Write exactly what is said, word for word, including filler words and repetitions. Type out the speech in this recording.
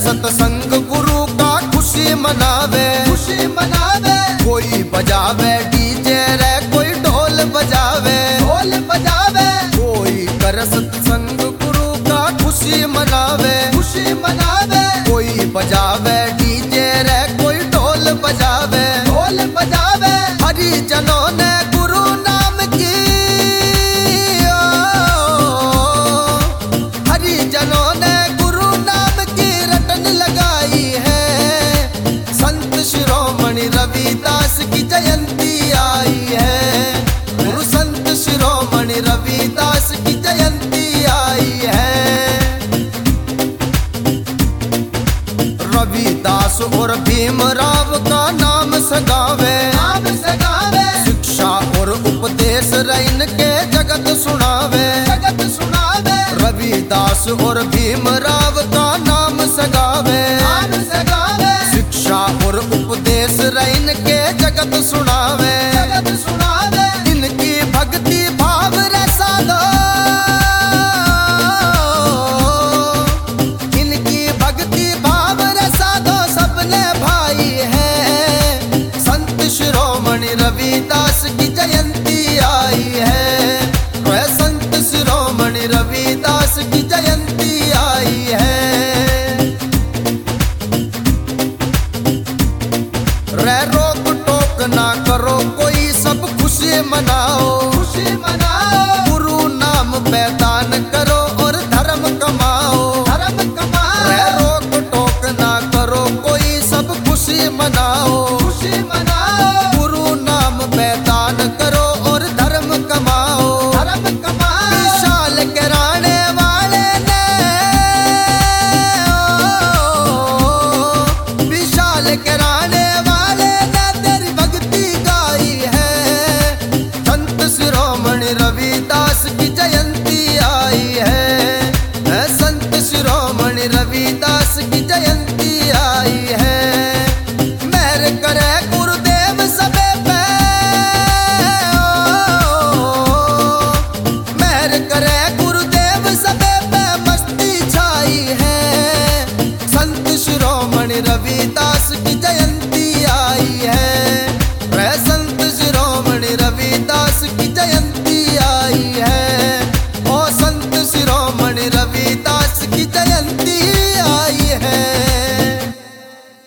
सत्संग गुरु का खुशी मनावे, खुशी मनावे। कोई बजावे डीजे रे, कोई ढोल बजावे, ढोल बजावे। कोई कर सत्संग गुरु का खुशी मनावे, खुशी मनावे। कोई बजावे डीजे रे, कोई ढोल बजावे, ढोल बजावे। हरिजनों ने गुरु नाम की, हरिजनों ने गुरु नाम की रटन लगाई है। संत शिरोमणि रविदास की जयंती आई है, गुरु संत शिरोमणि रविदास की जयंती आई है। रविदास और भीमराव का नाम सगावे, नाम सगावे। शिक्षा और उपदेश रैन के जगत सुनावे, जगत सुनावे। रविदास और भीमराव का नाम सगावे, नाम सगावे। शिक्षा और उपदेश रैन के जगत सुनावे, जगत सुनावे। इनकी भक्ति भाव रसा दो, इनकी भक्ति भाव रसा दो सबने भाई है। संत शिरोमणि रविदास की जयंती आई है, वह संत शिरोमणि रविदास की जयंती आई है। रे रोक टोक ना करो कोई, सब खुशी मनाओ, खुशी मनाओ। गुरु नाम पे दान करो और धर्म कमाओ, धर्म कमाओ। रे रोक टोक ना करो कोई, सब खुशी मनाओ, खुशी मनाओ। गुरु नाम पे दान करो और धर्म कमाओ, धर्म कमाओ। विशाल कराने वाले ने, विशाल कराने वाले ने तेरी भक्ति गाई है। संत शिरोमणि रविदास की जयंती आई है, संत शिरोमणि रविदास की जयंती आई है। मेहर करे गुरुदेव सबे पे, मेहर करे गुरुदेव सबे पे, मस्ती छाई है। संत शिरोमणि रविदास की